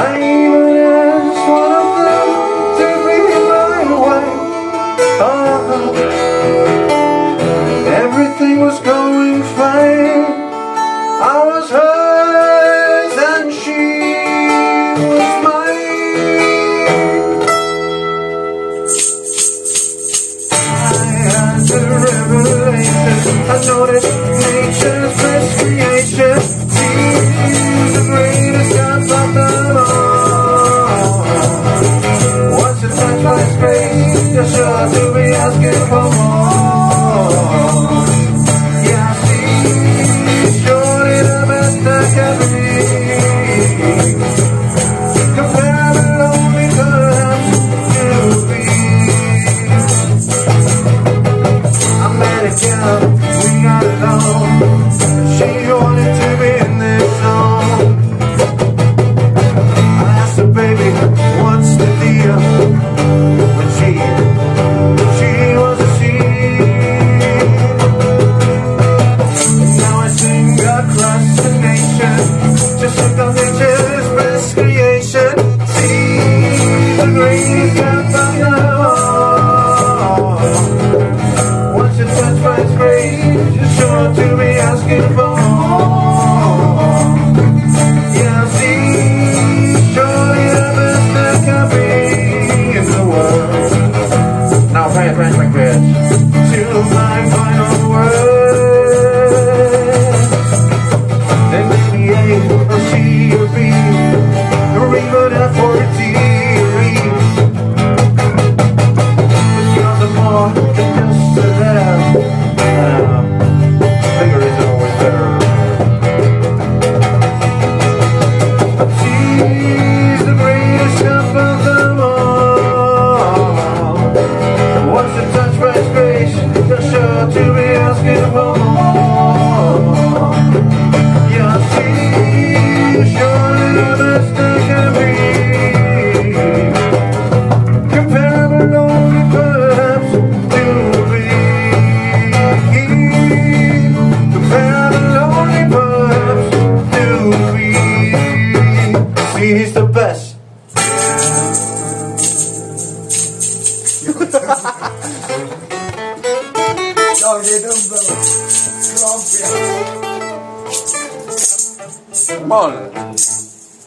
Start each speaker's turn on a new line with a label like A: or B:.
A: I even asked one of them to be my wife. Everything was going fine. I was hers and she was mine. I had the revelation. I noticed nature's best creation. She's the greatest God of them all. Once you touch my grace, you're sure to be asking for more. Yeah, she's surely the best that can be. Comparable only perhaps to be. I met a girl, we got along. She wanted to be in this song. I asked her, baby, what's the deal? When she was a she. And now I sing across the nation, just like the nature's best creation. She's the greatest gift of them all. Once you touch my grace, you're sure to be asking for more. Yeah, she's surely the best that can be in the world. Now pay attention like this to my final words. Then maybe A or C or B or even F or a D or E. But you're the more than just a letter. Finger isn't always better. She's the greatest of them all. Once you touch my grace, you're sure to be asking for more. Yeah, she's surely the best that can be. Comparable only perhaps to be. Comparable only perhaps to be. He's the best.
B: Jag är dubbel. Kramp igen.
C: Mål.